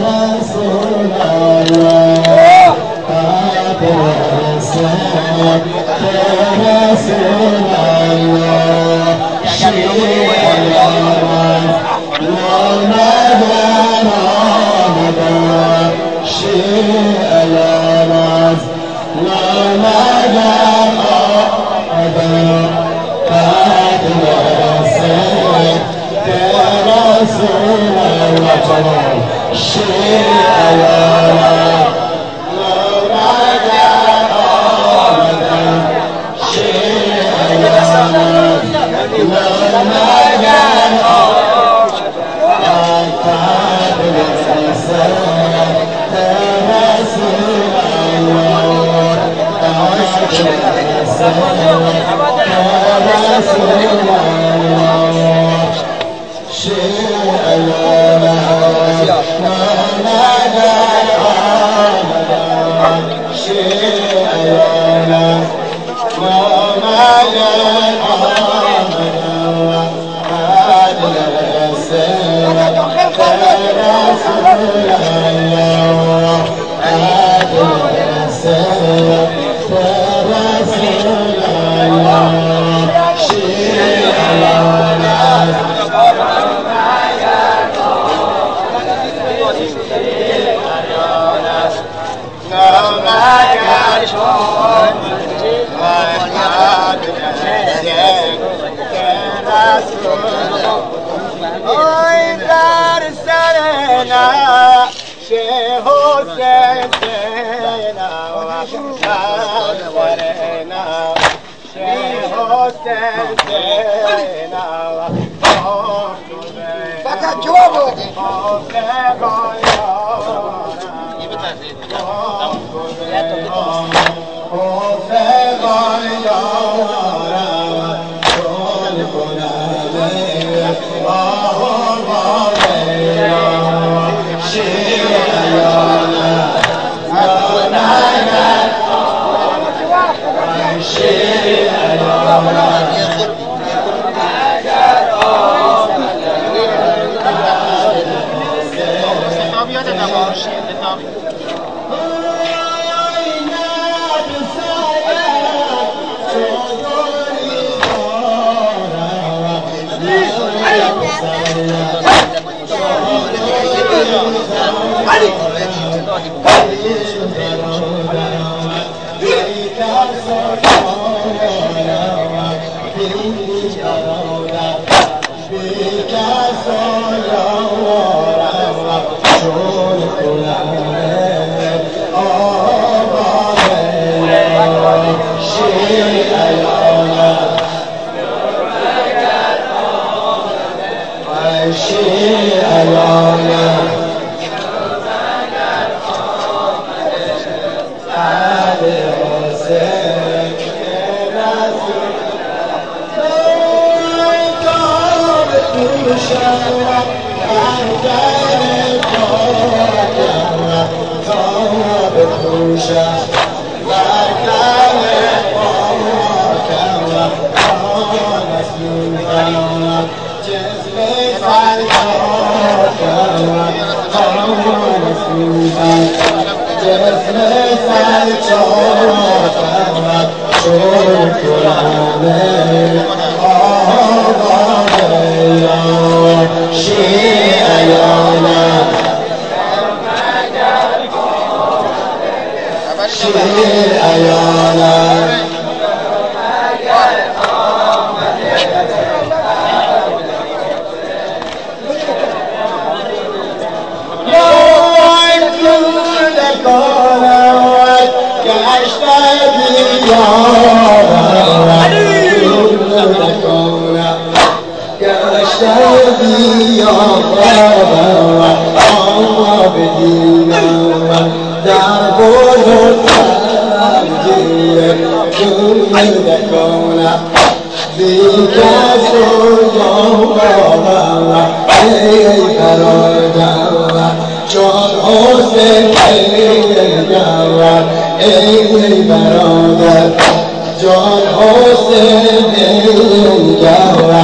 رسول الله رسول الله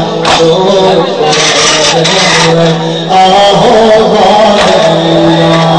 Oh,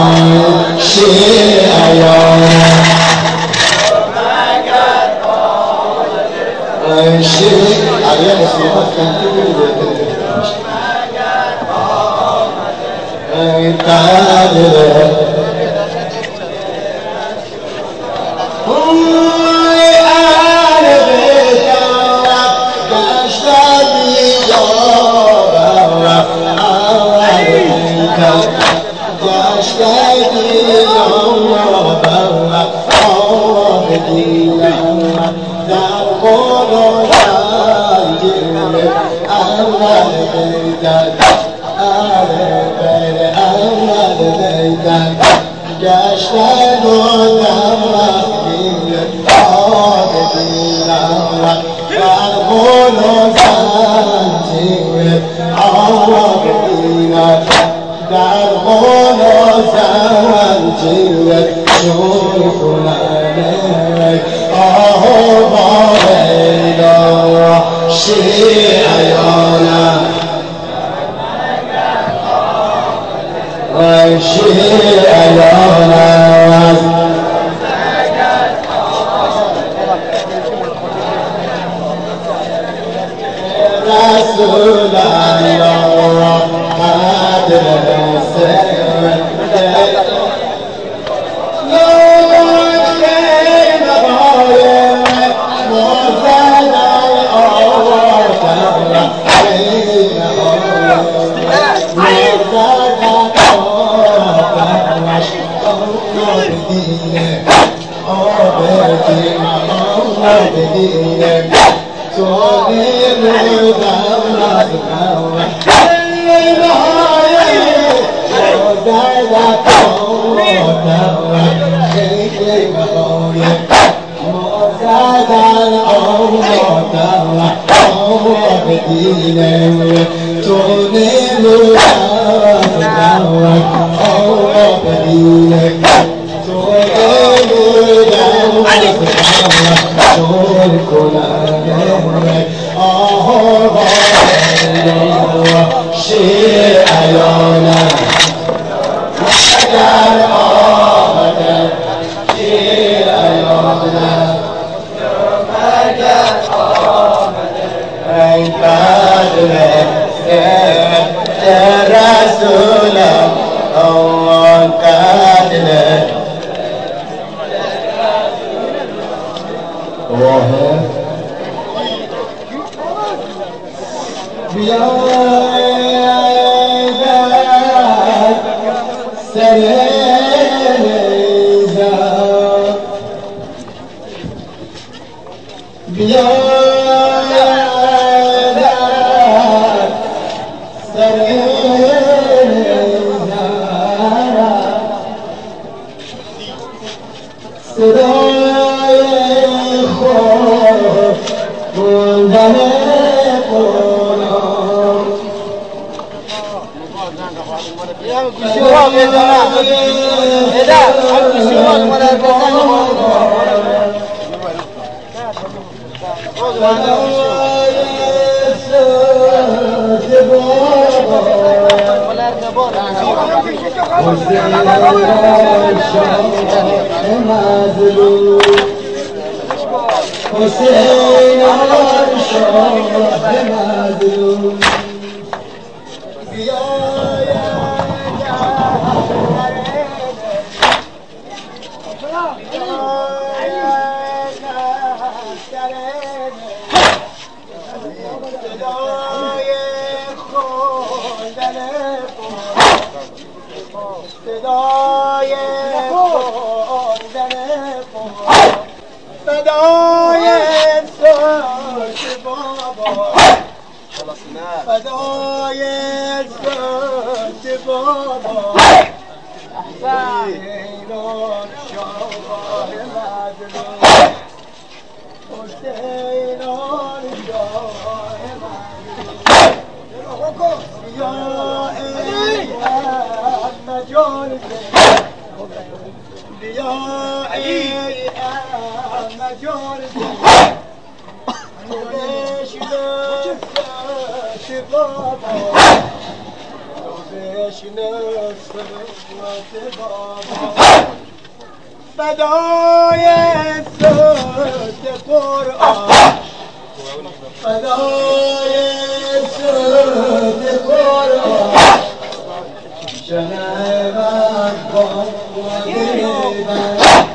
شنود با دلبر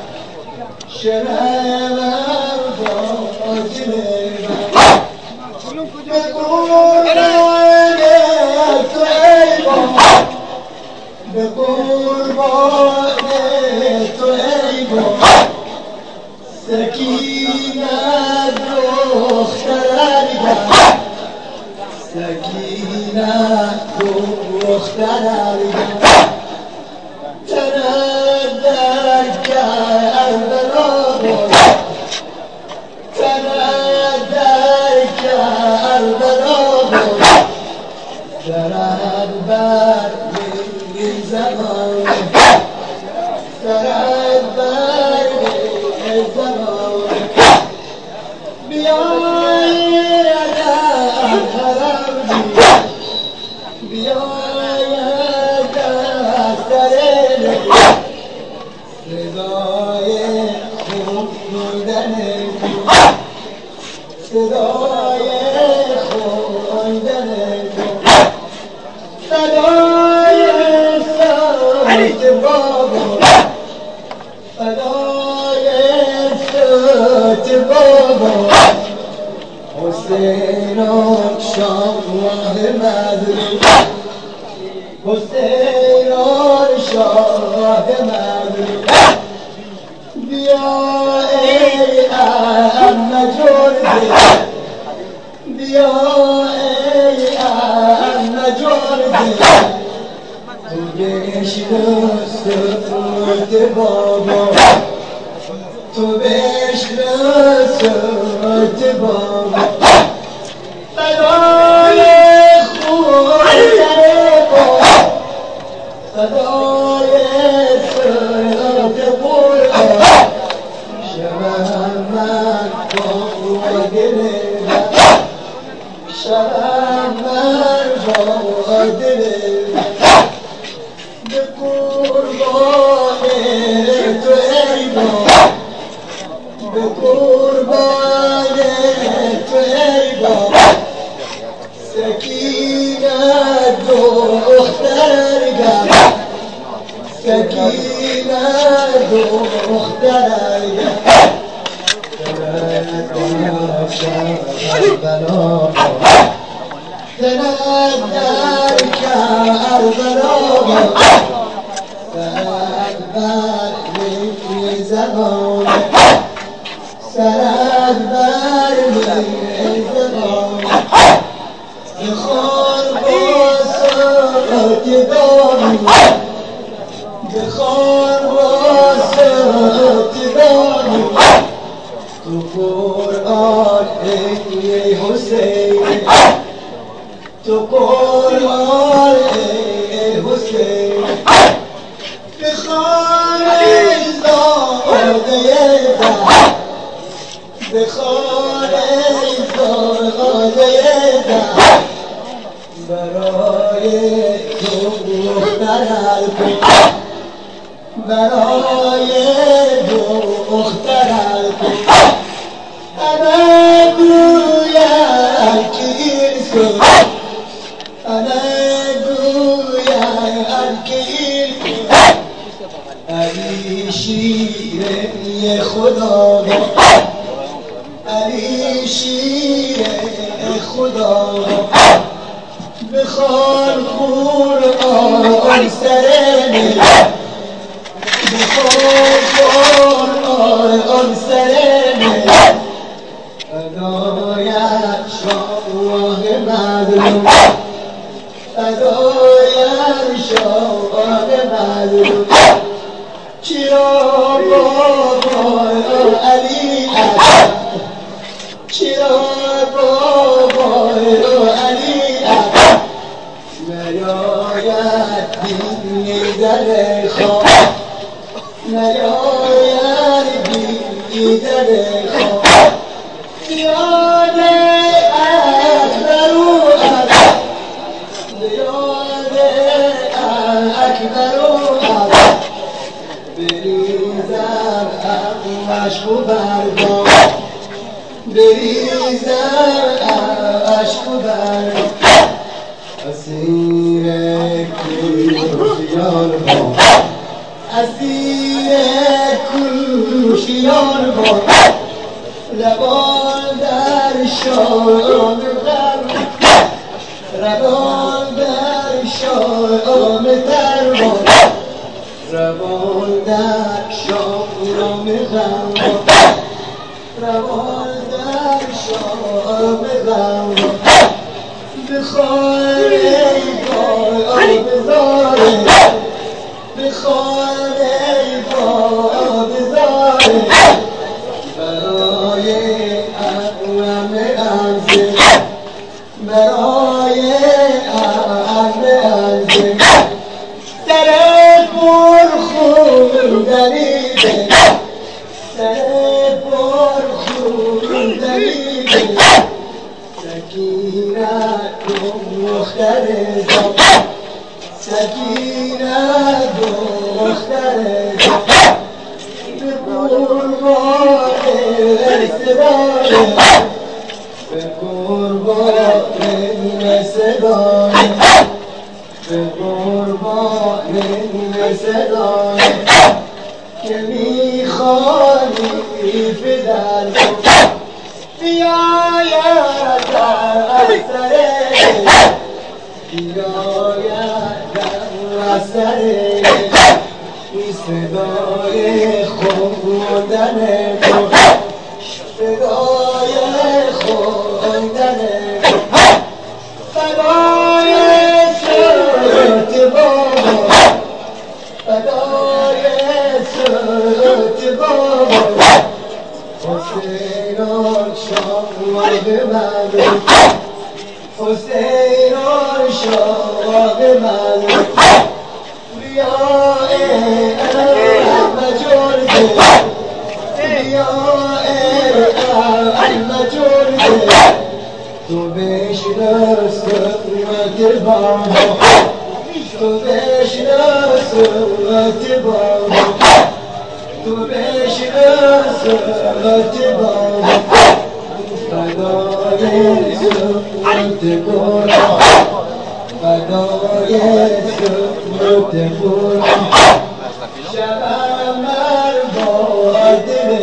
شنود با دلبر به قربان تو ای بابا به قربان تو ای بابا سکینت دخترم سکینت دخترم تنت در کربلا بود تنت در کربلا بود درد بر زمان درد بر زمان بیاید از حرم بیاید از سر صدای خوندن صدای خوندن صدای صوت بابا صدای صوت بابا حسین و شاه مظلوم حسین و شاه مظلوم بیا ای عم جرده بیا ای عم جرده تو بشنو صوت بابا تو بشنو صوت بابا صدای خوندن بابا صدای صوت قرآن شبم من با دلبر شبم من با دلبر به قربان تو ای بابا به قربان تو ای بابا سکینت دخترم سکینت دخترم زند در کربلا سرد بر زمان سرد بر زمان بخوان با صوت دانی بخوان با صوت دانی تو قرآن ای حسین تو قرآن ای حسین بخوان ای زاده در بخوان ای زاده در برای تو دختر کن برای دختر کن انا گویم که این سو انا گویم که این علی شیر خدا علی شیر خدا بخوان قرآن سرنه بخوان قرآن سرنه فدایت شاه مظلوم فدایت شاه مظلوم چرا بابا علی اکبر چرا بابا علی اکبر نیاید دیگر خواب نیاید دیگر خواب یاد اکبر و عبد یاد اکبر و عبد بریزم عشق و برگام بریزم عشق و برگام اسیر کیفیت کوشیان با اسیر کوشیان با روان در شام غم روان در شام درمان روان در شام غم روان در شام غم بخوار ای بزاره بخوار ای بزاره برای اقوام انزه برای اقوام انزه سر پرخون دریده سر پرخون دریده سکینت دختر زمان سکینت دختر زمان به قربان صدای به قربان صدای به قربان صدای که میخوانی پدر بیاید در اثر بیاید در اثر این صدای خوندن تو صدای خوندن تو فدای صوت بابا فدای صوت بابا حسینان شاد من حسینان شاد من بیا ای احمد جرده بیا ای احمد جرده تو بشناس سنت بابا تو بشناس سنت بابا تو بشناس سنت بابا فدای سنت بابا فدای سنت بابا شبم مرباد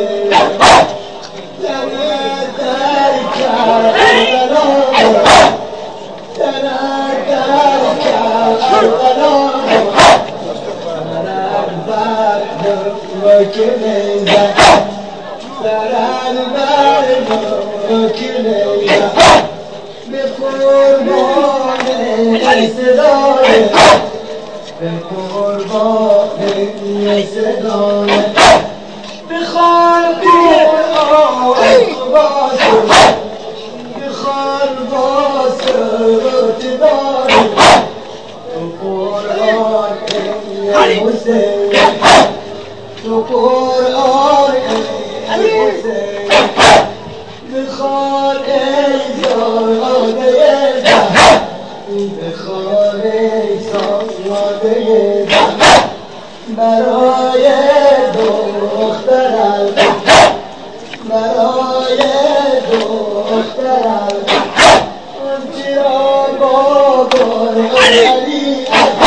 تنت در کربلا تنت در کربلا سرم بر نوک نیزه سرم بر نوک نیزه به قربان صدای به قربان صدای بخوان قرآن باز بخوان باز ارتباط تو قرآن حسین تو قرآن حسین بخوان ای زاده ده بخوان ای زاده ده برای دخترم برای دخترم چرا بابا علی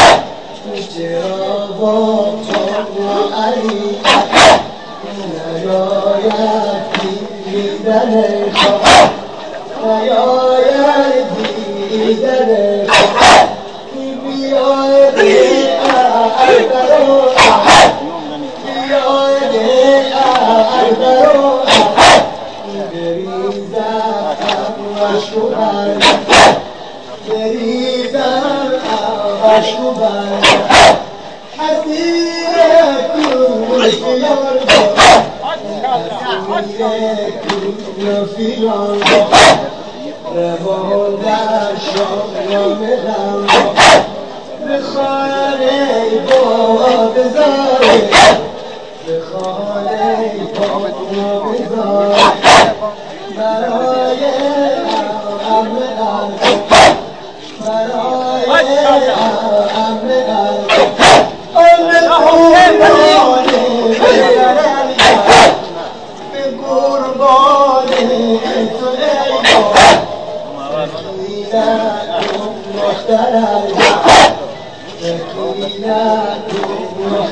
چرا بابا علی نیاید دیدن خواه نیاید دیدن خواه بیاید البرو بیاید البرو بریزم عشق و برد بریزم عشق و برد اسیر کوشیان کوشیان روان در شام غم بخوان ای با بزاره بخوان ای با بزاره برای امن قلب برای امن قلب امن قربان به قربان تو ای با سکینت دخترم سکینت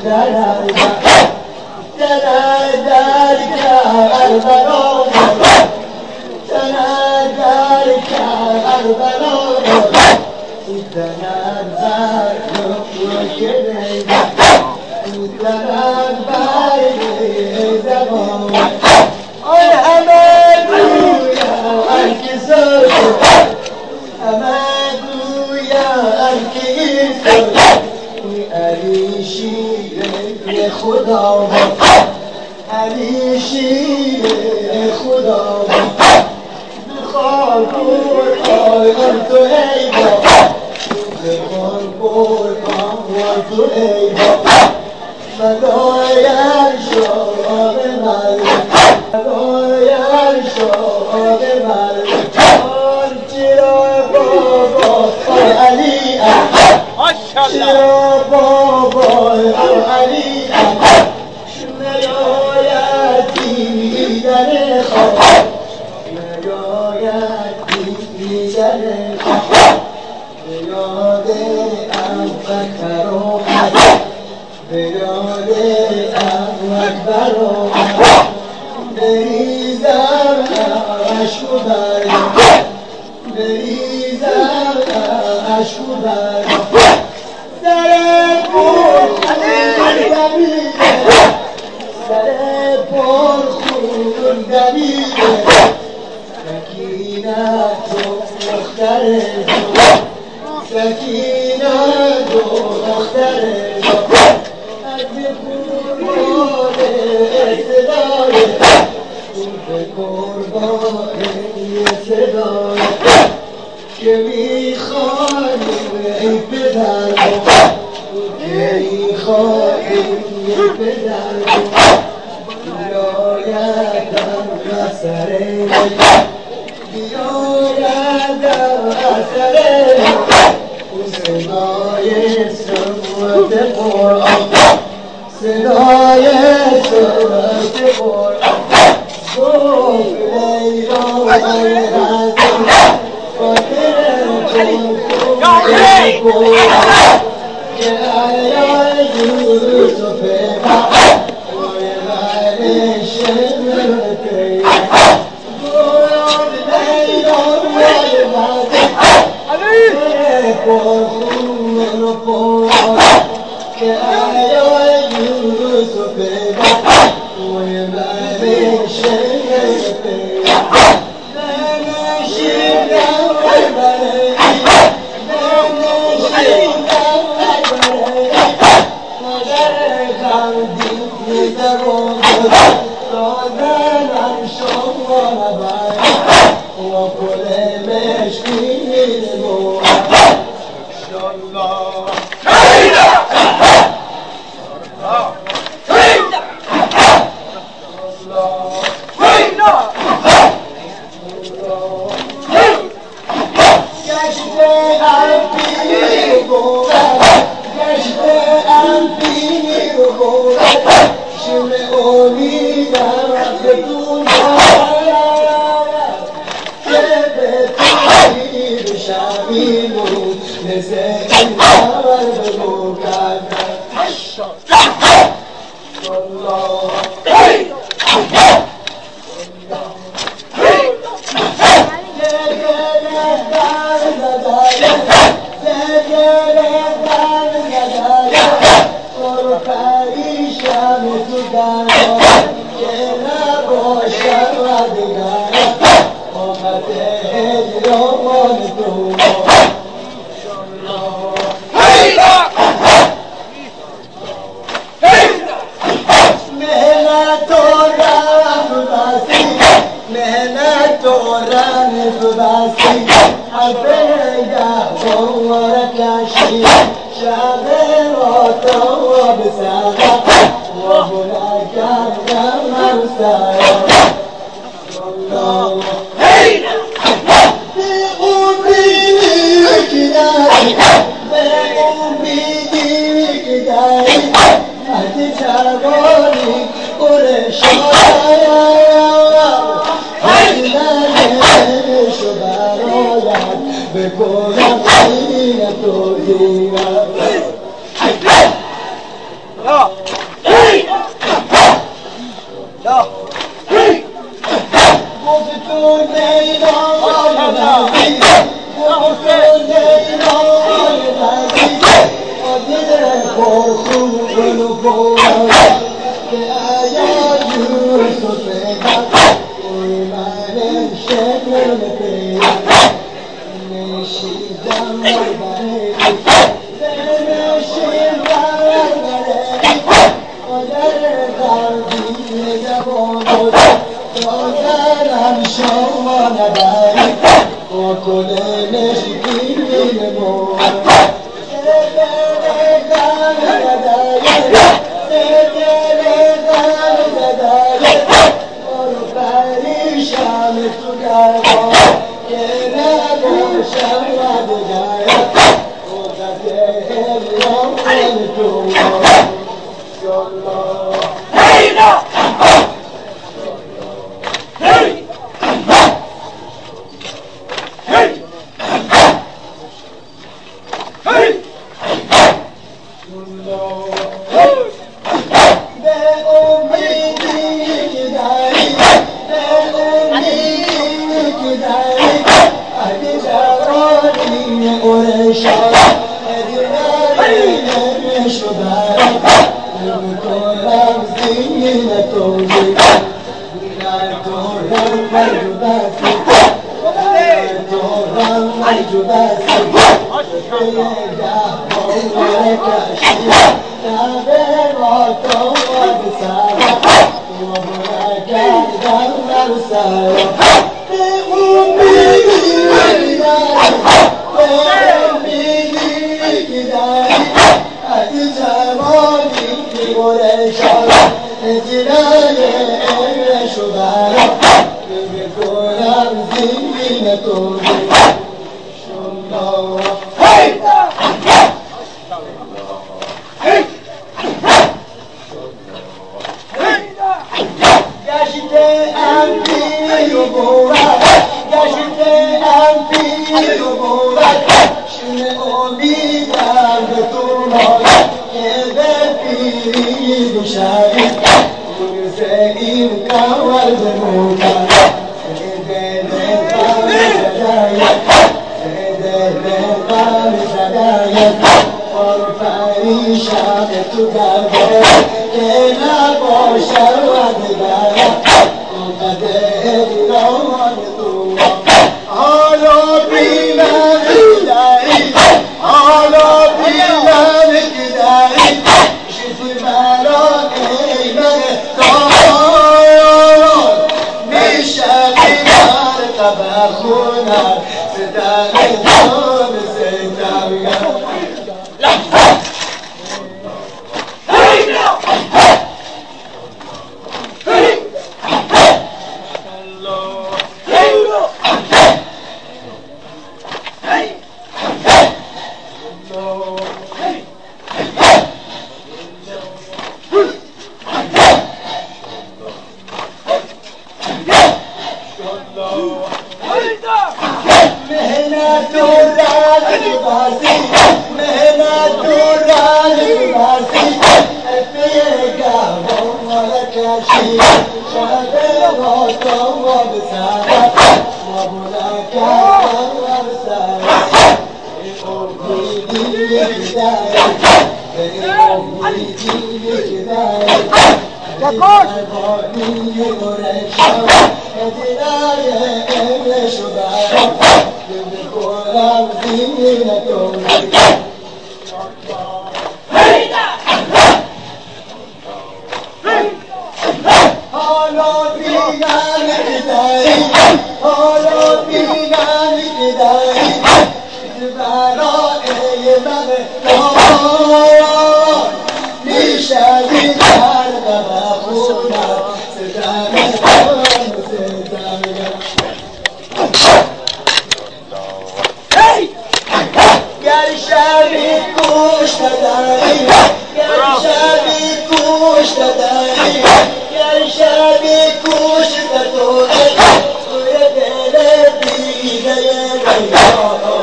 خدا علی شیر خدا بخواه قرآن تو ای با بخواه قرآن تو ای با مدایر شاب مرد مدایر شاب مرد چرا بابا علی چرا بابا علی که میخوانیم ای پدر که میخوانیم ای پدر بیایدم اثره بیایدم اثره صدای صوت قرآن صدای صوت قرآن گفت لیلا لا لا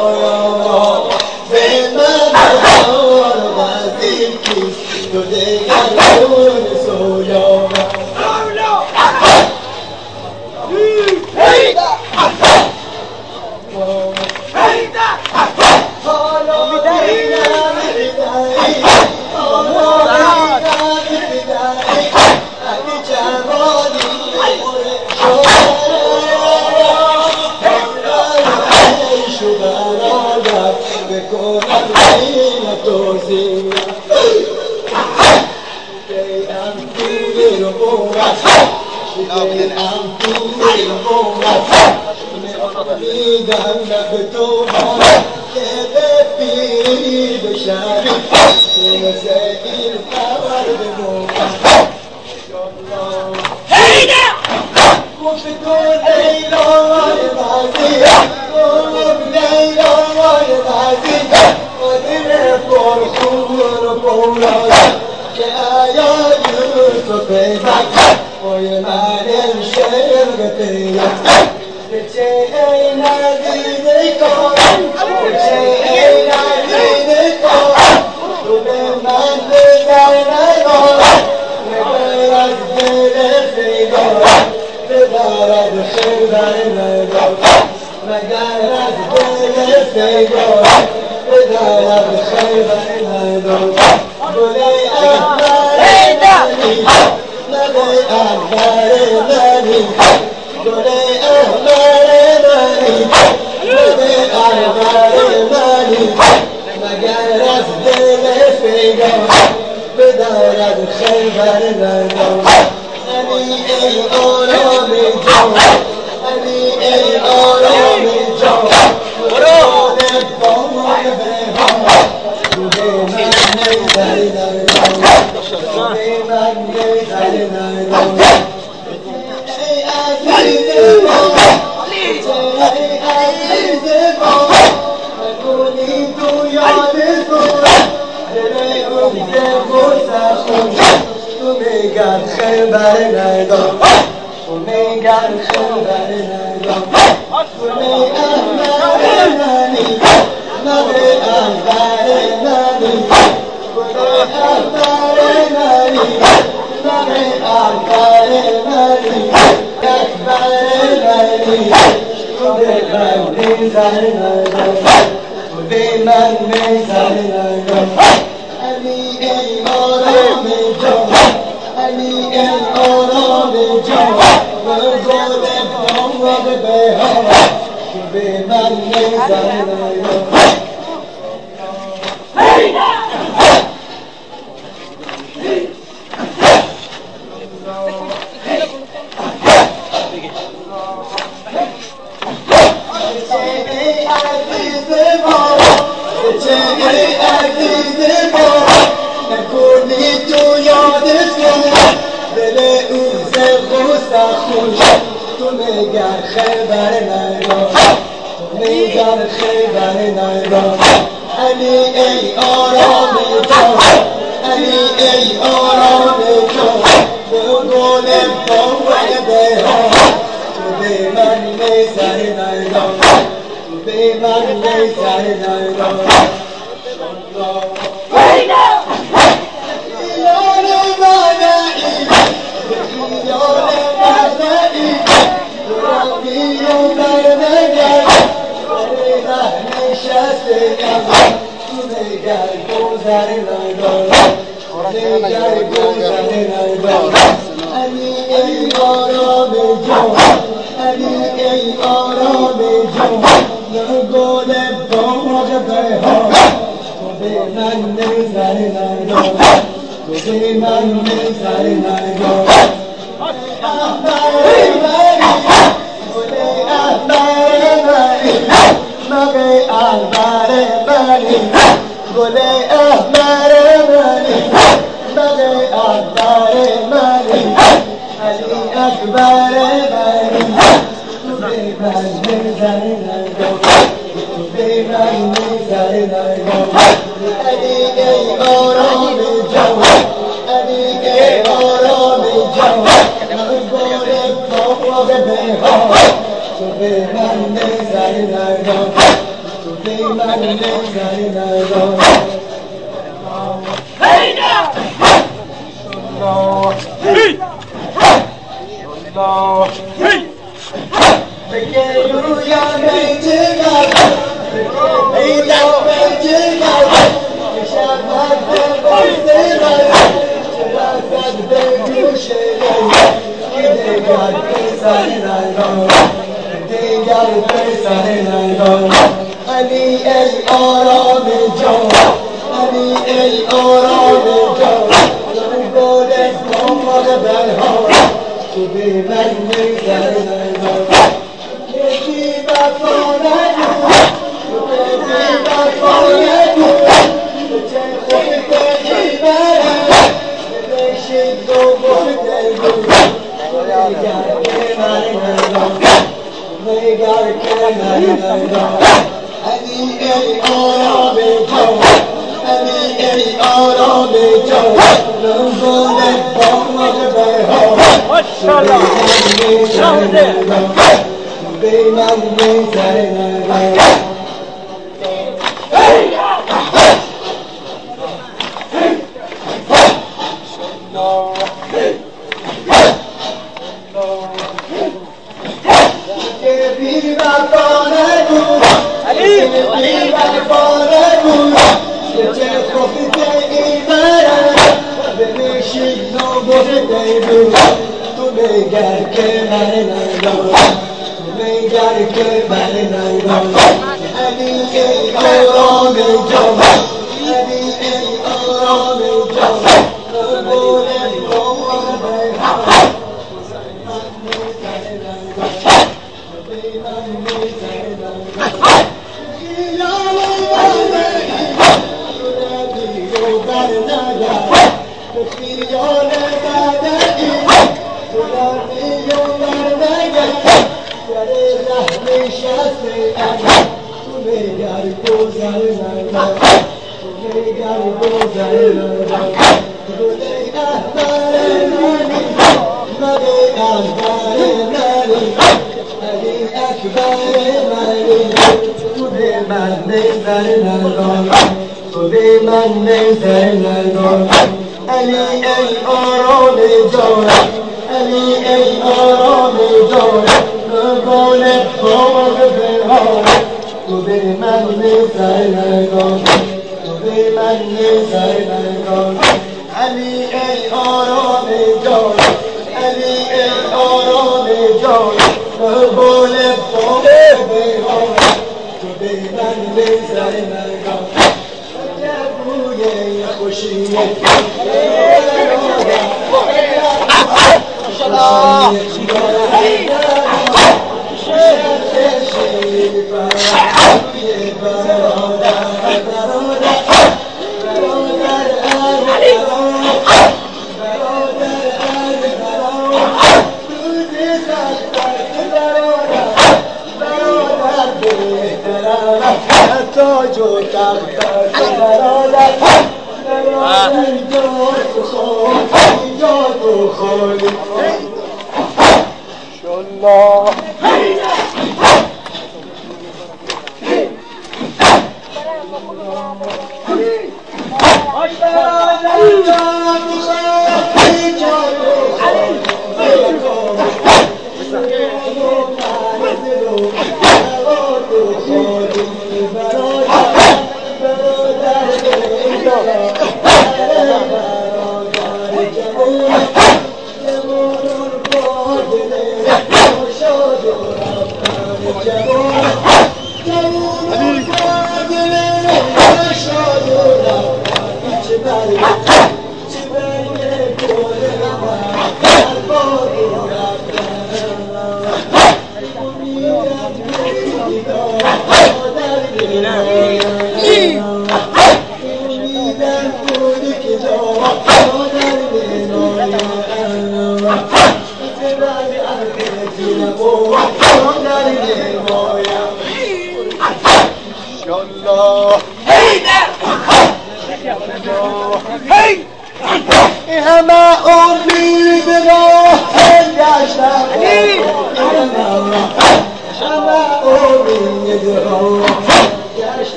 Today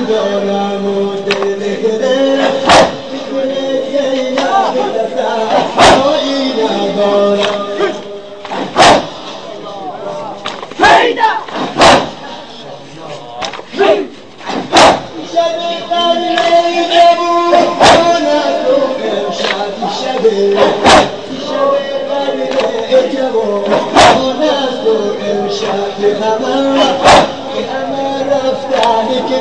دارم و دل زینب دستایی ندارم شب قدر جوان تو امشب شب قدر جوان تو امشب همه رفتن که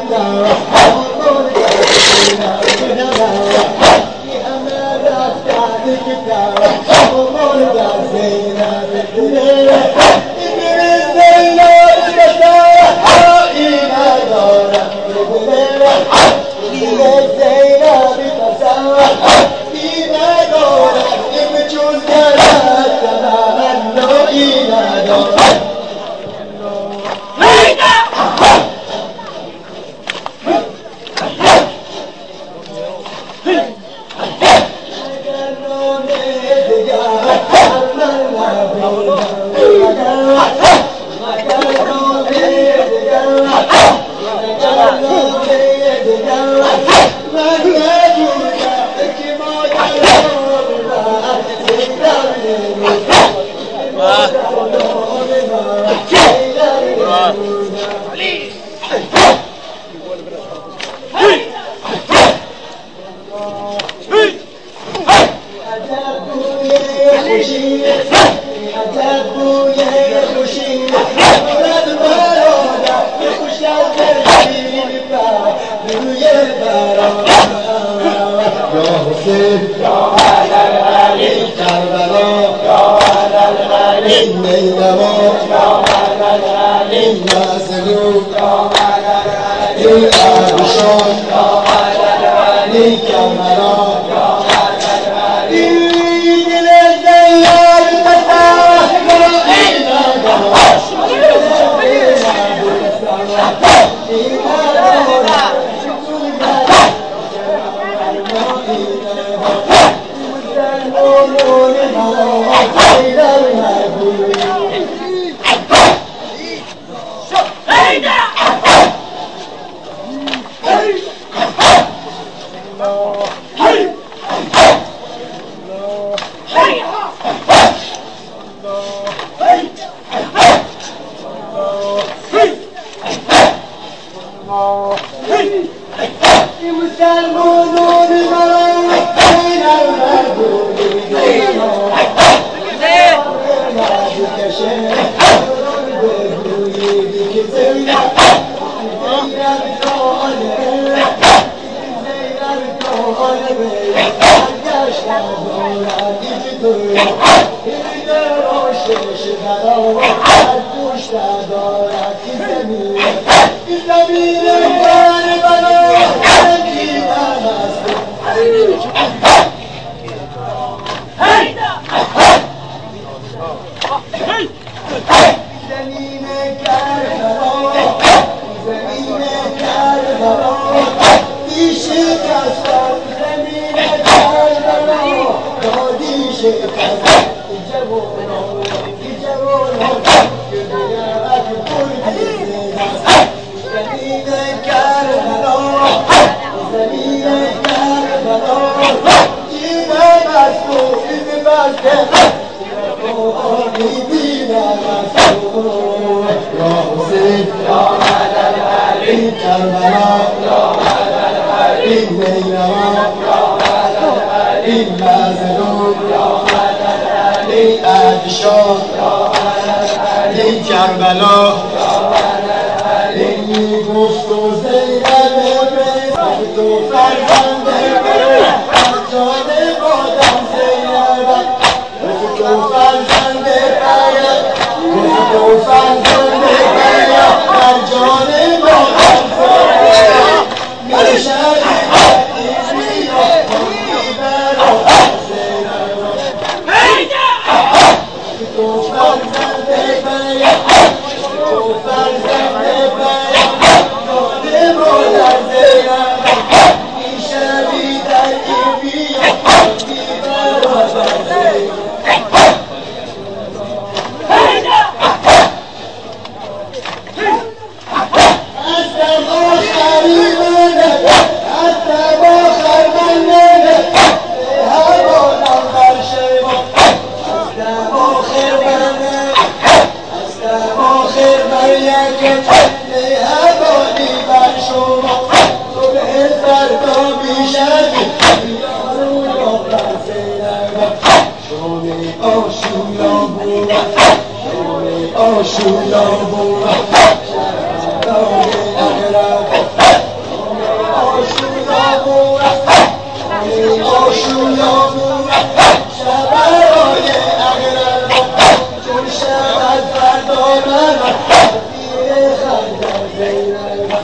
مهربانی بر شما صبح فردا میشد یارو یا بزرگ شومی آشولا بورا شومی آشولا بورا شهرهای اغرب شومی آشولا بورا شومی آشولا بورا شهرهای اغرب چون شود فردا من دیر خندم زینب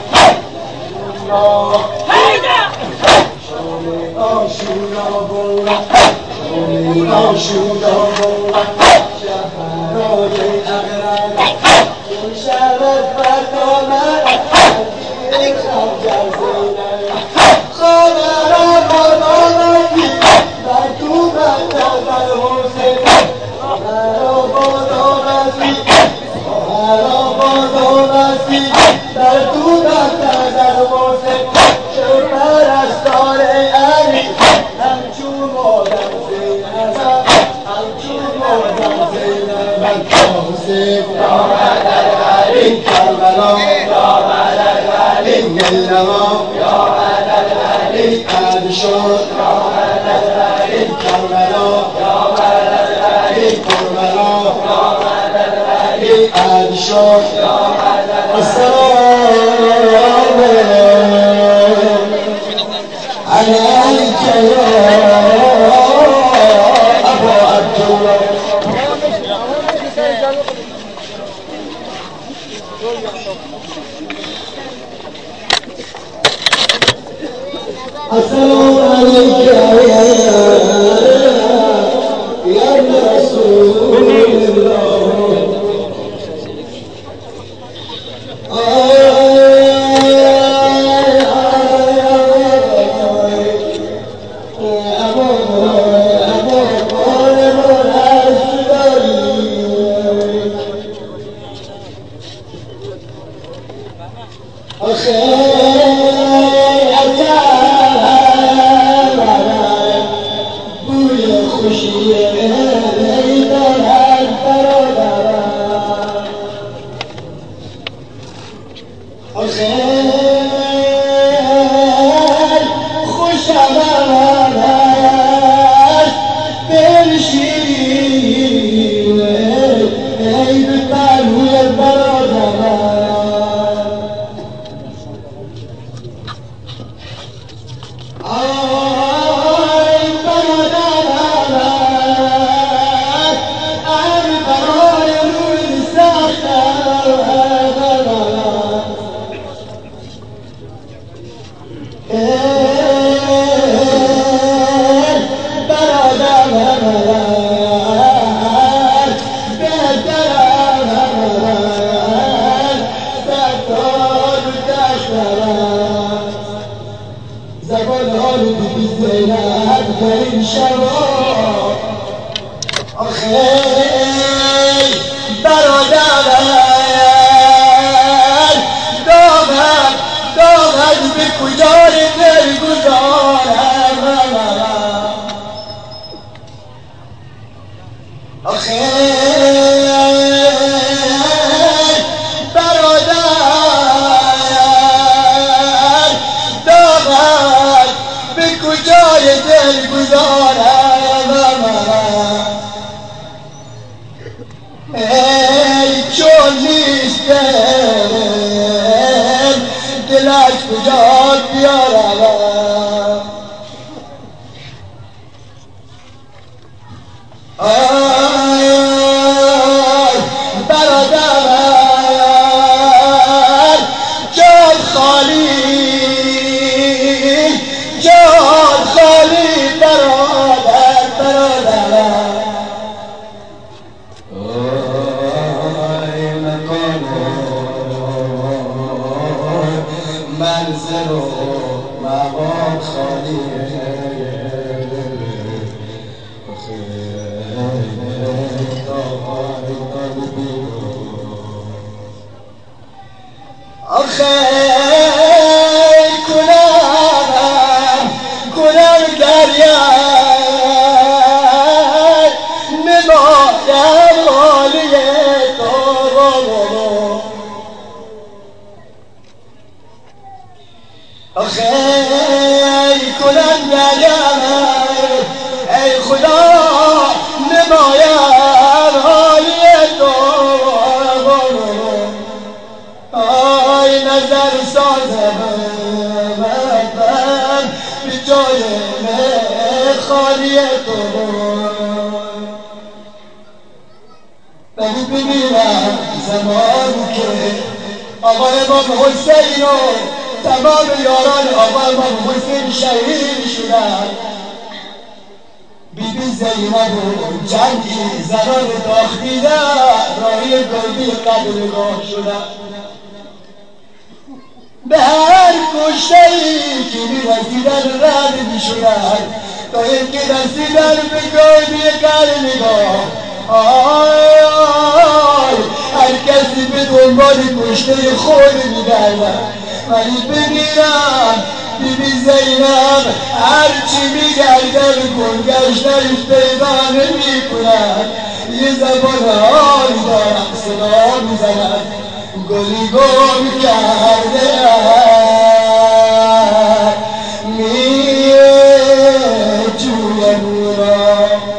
شومی آشولا بورا شومی آشولا بورا شهرهای اغرب چون شود فردا من دیر خندم زینب خبرم آمدی بر تو بندم بر حسین خبرم آمدی خبرم آمدی بر تو بندم بر حسین چون پرستار علی همچون مادر زینب همچون مادر زینب حسین یا مدد علی کربلا یا مدد علی نلما یا مدد علی عبشان یا مدد علی کربلا یا مدد علی کربلا یا مدد علی عبشان یا مدد السلام عليك يا أبو عبد الله السلام عليك يا رسول الله آخه ای کنندگرم ای خدا نمایم حالی تو آی نظر سازم به جای خالی تو ولی ببینم زمانی که آقا امام حسین و تمام یاران آقا امام حسین شهید شدن بیبی زینب و جنگی زنان داخلیدن راهی گردی قدرگاه شدن به هر کشته‌ای که می‌رسیدن رد می‌شدن تا اینکه رسیدن به گردی قدرگاه آی آی هر کسی به دنبال کشته خود می‌گردد ولی بگیرم بیبی زینب هرچی می‌گردد گنگشتش پیدا نمی‌کند یه زبان حالی دارم صدا می‌زند گلی گم کرده می‌جویم او را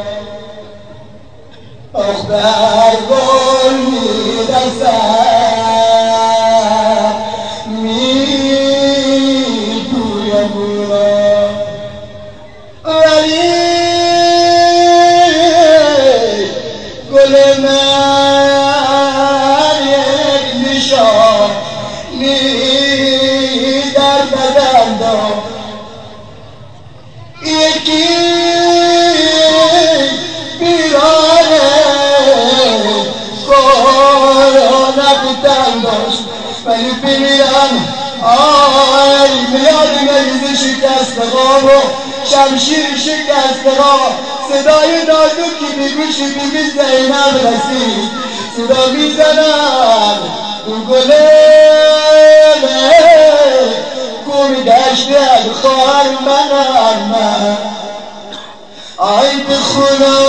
آخ بر گل می‌رسد می‌جویم او را ولی گل من یک نشانی در بدن داشت یکی ولی بمیرم آی میاد مریض شکسته و شمشیر شکسته صدای نازکی به گوش بیبی زینب رسید صدا میزنم اون گلم گم گشته خواهر من آی به خدا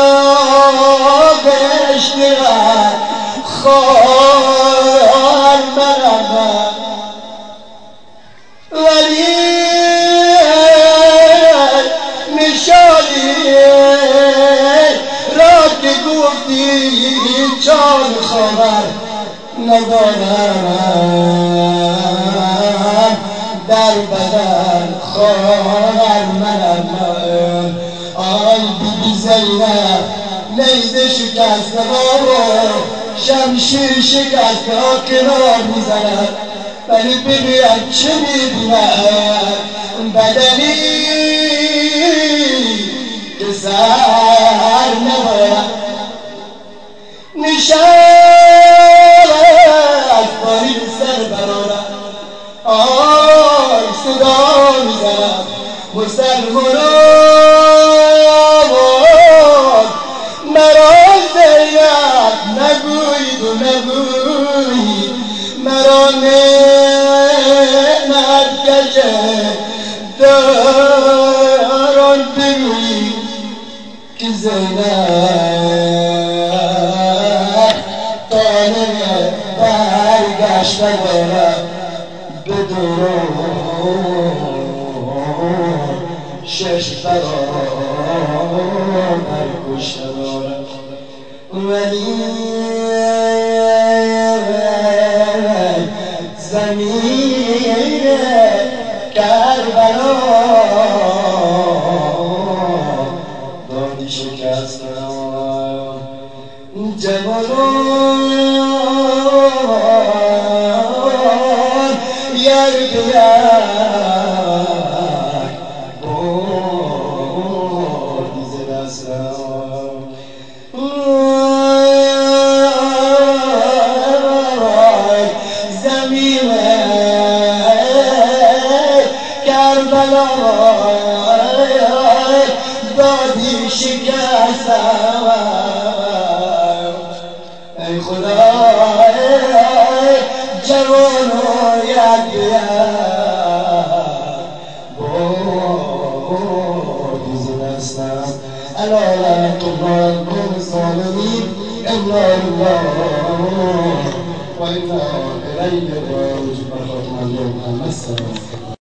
گشته خواهر من ولی نشانی را که گفتی چون خبر ندارم در بدن خواهر من آی بیبی زینب نیزه شکسته ها و شمشیر شکسته ها کنار میزند ولی ببینم چه میبینم بدنی که سر ندارد نشد پایین سر برارد آی صدا میزنم مسلمانان مرا زینب نگویید و نگویید مرا نعمت کشه داران بگویید که زینب طالب برگشته دارد به درون شش برابر کشته دارد ولی زمین کربلا دادی شکست جوانان یک بردی ز دستم زمین کربلا دادی شکستم ای خدا جوان و یک بردی ز دستم الا لعنة الله القوم الظالمين إلا الله وإنا إليه راجعون. اليوم